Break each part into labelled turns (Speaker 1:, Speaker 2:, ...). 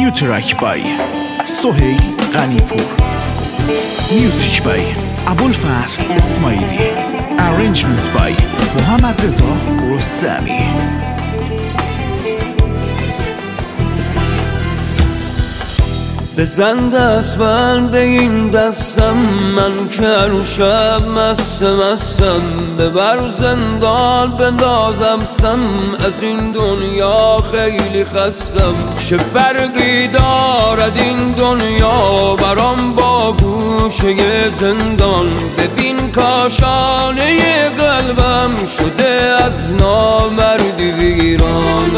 Speaker 1: New track by سهیل غنی‌پور. Music by ابوالفضل اسماعیلی. Arrangement by محمد رضا رستمی.
Speaker 2: بزن دست من به این دستم، من که رو شب مستم، ببر زندان بندازم سم، از این دنیا خیلی خستم. چه فرقی دارد این دنیا برام با گوشه زندان؟ ببین کاشانه قلبم شده از نامردی ویران.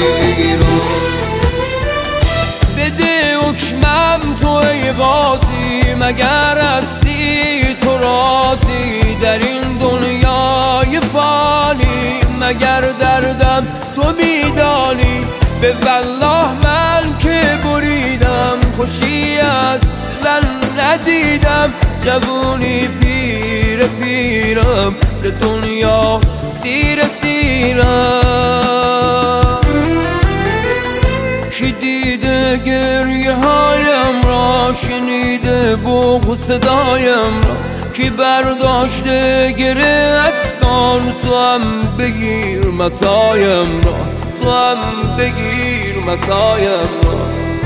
Speaker 2: بده حکمم تو ای قاضی، مگر هستی تو راضی در این دنیای فانی؟ مگر دردم تو میدانی؟ به والله من که بریدم خوشی اصلا ندیدم. جوونی پیرم ز دنیا سیرم. کی دیده گریه هایم را، شنیده بوق صدایم را؟ کی برداشته گره از کار؟ تو هم بگیر متایم را، تو هم بگیر متایم را.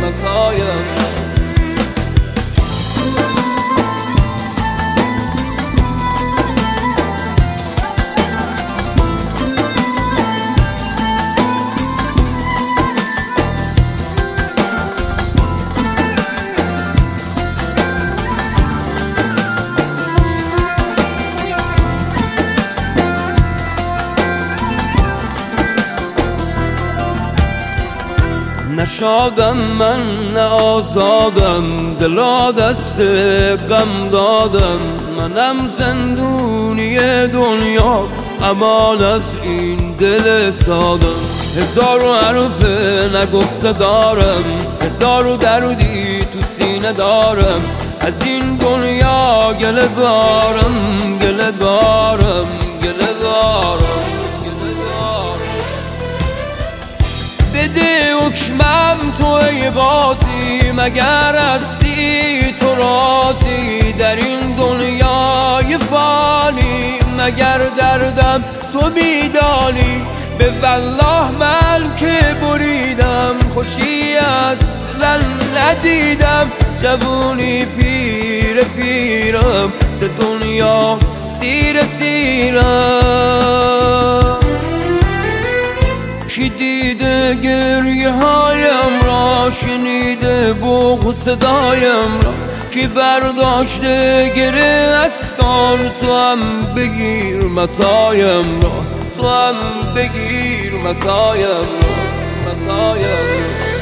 Speaker 2: نشادم من نه آزادم، دلا دست غم دادم. منم زندونی دنیا، امان از این دل سادم. هزار حرف نگفته دارم، هزار دردی تو سینه دارم. از این دنیا گله دارم. بده حکمم تو ای قاضی، مگر هستی تو راضی در این دنیای فانی؟ مگر دردم تو میدانی؟ به والله من که بریدم خوشی اصلا ندیدم. جوونی پیرم ز دنیا سیرم. کی دیده گریه هایم را، شنیده بوق صدایم را؟ کی برداشته گره از کار؟ تو هم بگیر متایم را، تو هم بگیر متایم را.